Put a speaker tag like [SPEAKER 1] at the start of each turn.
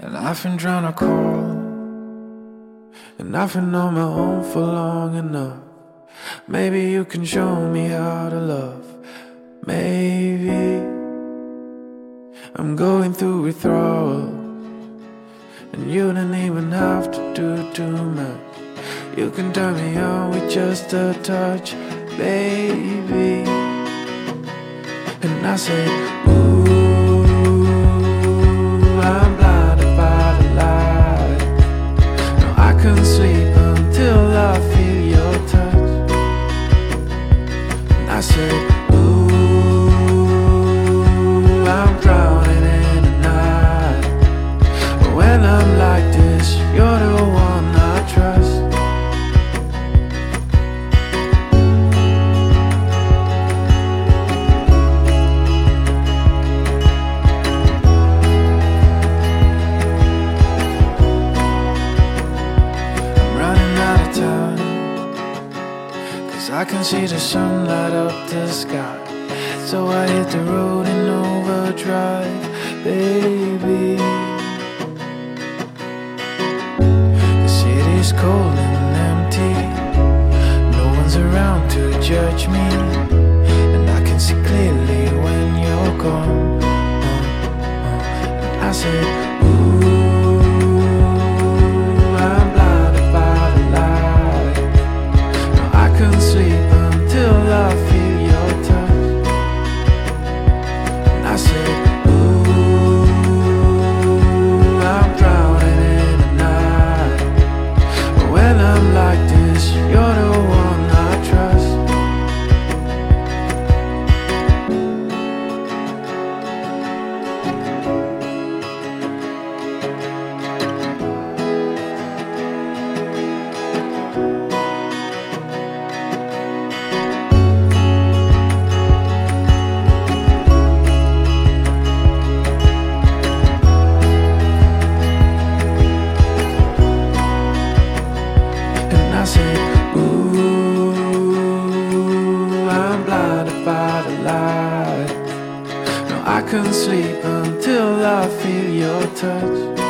[SPEAKER 1] And I've been trying to call, and I've been on my own for long enough. Maybe you can show me how to love. Maybe I'm going through withdrawal, and you don't even have to do too much. You can turn me on with just a touch, baby. And I say, ooh, I'm blinded by the light. No, I can't sleep until I feel your touch. And I say, ooh, I'm drowning in the night. But when I'm like this, you're the one I trust. I can see the sun light up the sky, so I hit the road in overdrive, baby. The city's cold and empty, no one's around to judge me, and I can see clearly when you're gone. And I said, ooh, I'm blinded by the light. No, I can't sleep until I feel your touch. And I said, ooh, I'm drowning in the night. But when I'm like this, you're the one I trust. I say, ooh, I'm blinded by the light. No, I can't sleep until I feel your touch.